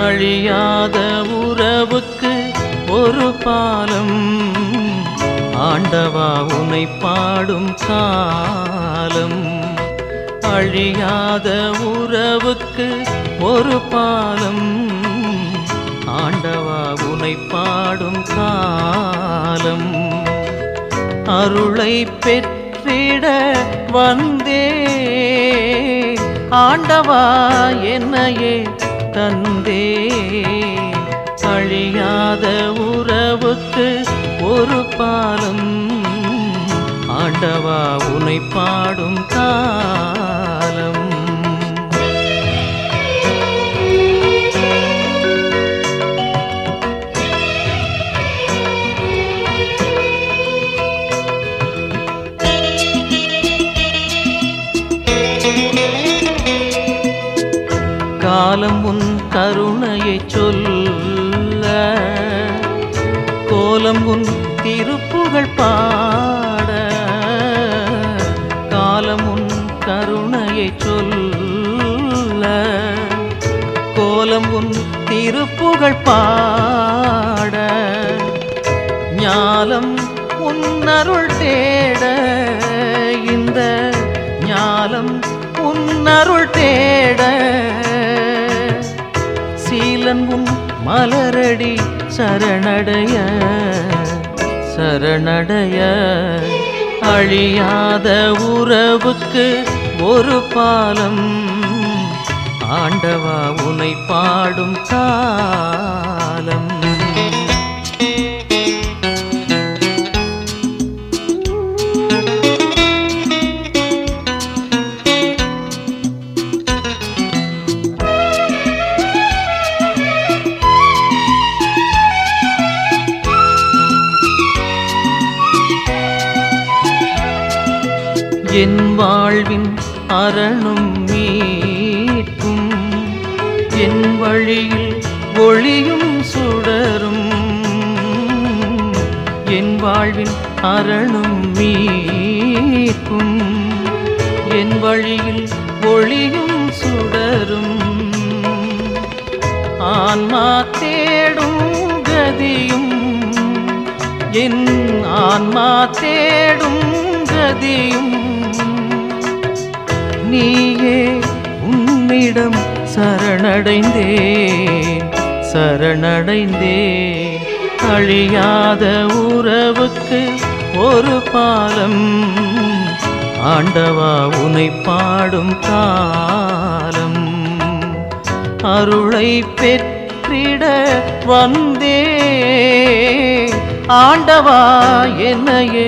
அழியாத உறவுக்கு ஒரு பாலம் ஆண்டவா உனை பாடும் காலம். அழியாத உறவுக்கு ஒரு பாலம் ஆண்டவா உனை பாடும் காலம். அருளை பெற்றிட வந்தே ஆண்டவா என்னையே தந்தே. அழியாத உறவுக்கு ஒரு பாலம் ஆண்டவா உனை பாடும் காலம். காலம் உன் கருணையை சொல்ல கோலம் உன் திருப்புகழ் பாட. காலம் உன் கருணையை சொல்ல கோலம் உன் திருப்புகழ் பாட. ஞாலம் உன் அருள் தேட இந்த ஞாலம் உன் அருள் தேட. சீலன் உன் மலரடி சரணடைய சரணடைய. அழியாத உறவுக்கு ஒரு பாலம் ஆண்டவா உனை பாடும் காலம். என் வாழ்வின் அரணும் மீட்கும் என் வழியில் ஒளியும் சுடரும். என் வாழ்வின் அரணும் மீட்கும் என் வழியில் ஒளியும் சுடரும். ஆன்மா தேடும் கதியும் என் ஆன்மா தேடும் கதியும். நீயே உன்னிடம் சரணடைந்தேன் சரணடைந்தேன். அழியாத உறவுக்கு ஒரு பாலம் ஆண்டவா உனை பாடும் காலம். அருளை பெற்றிட வந்தே ஆண்டவா என்னையே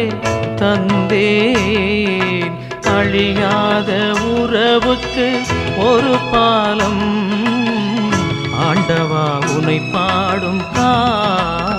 தந்தேன். அழியாத உறவுக்கு ஒரு பாலம் ஆண்டவா உனை பாடும் காலம்.